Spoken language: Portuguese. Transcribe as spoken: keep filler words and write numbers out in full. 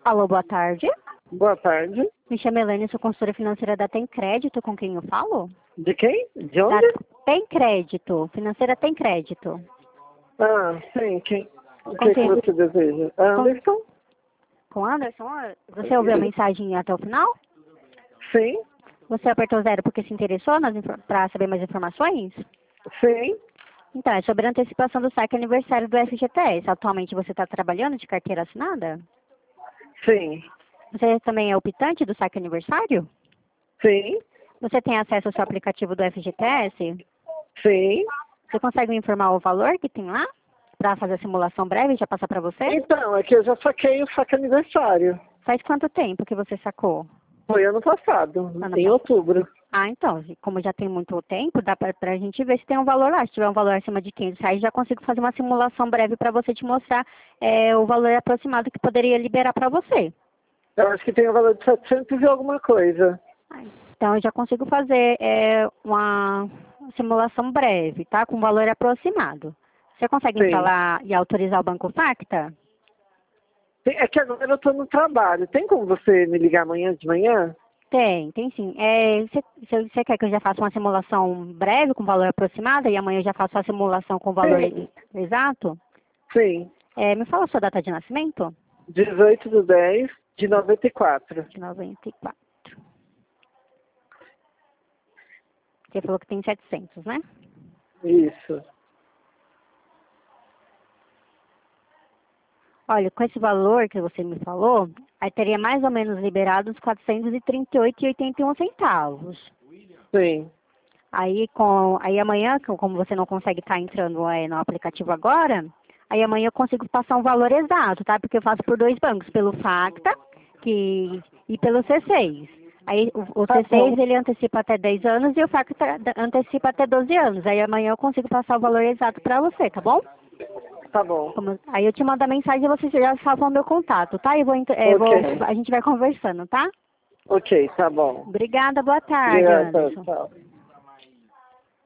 Alô, boa tarde. Boa tarde. Me chamo Elaine, sou consultora financeira da Tem Crédito, com quem eu falo? De quem? De Da onde? Tem Crédito, financeira Tem Crédito. Ah, sim. Quem? O Com que, que quem? você deseja? Anderson? Com Anderson? Você ouviu a mensagem até o final? Sim. Você apertou zero porque se interessou para saber mais informações? Sim. Então, é sobre a antecipação do saque aniversário do F G T S. Atualmente você está trabalhando de carteira assinada? Sim. Você também é optante do saque aniversário? Sim. Você tem acesso ao seu aplicativo do F G T S? Sim. Você consegue me informar o valor que tem lá? Para fazer a simulação breve e já passar para você? Então, é que eu já saquei o saque aniversário. Faz quanto tempo que você sacou? Foi ano passado, Ano em passado. outubro. Ah, então, como já tem muito tempo, dá para a gente ver se tem um valor lá. Se tiver um valor acima de quinhentos reais, já consigo fazer uma simulação breve para você te mostrar é, o valor aproximado que poderia liberar para você. Eu acho que tem o valor de setecentos e alguma coisa. Ah, então, eu já consigo fazer é, uma simulação breve, tá? Com valor aproximado. Você consegue entrar Sim. lá e autorizar o Banco Facta? Tem- É que agora eu estou no trabalho. Tem como você me ligar amanhã de manhã? Tem, tem sim. É, você quer que eu já faça uma simulação breve com valor aproximado e amanhã eu já faço a simulação com valor Sim. exato? Sim. É, me fala a sua data de nascimento? dezoito de dez de noventa e quatro. De noventa e quatro. Você falou que tem setecentos, né? Isso. Olha, com esse valor que você me falou, aí teria mais ou menos liberado uns quatrocentos e trinta e oito reais e oitenta e um centavos. Sim. Aí, com, aí amanhã, como você não consegue estar entrando é, no aplicativo agora, aí amanhã eu consigo passar um valor exato, tá? Porque eu faço por dois bancos, pelo Facta que, e pelo C seis. Aí o, o Tá C seis bom. ele antecipa até dez anos e o Facta antecipa até doze anos. Aí amanhã eu consigo passar o valor exato para você, tá bom? Tá bom. Como- aí eu te mando a mensagem e você já salva o meu contato, tá? E vou, ent- é, vou, Ok. a gente vai conversando, tá? Ok, tá bom. Obrigada, boa tarde, Obrigada, Anderson. tchau.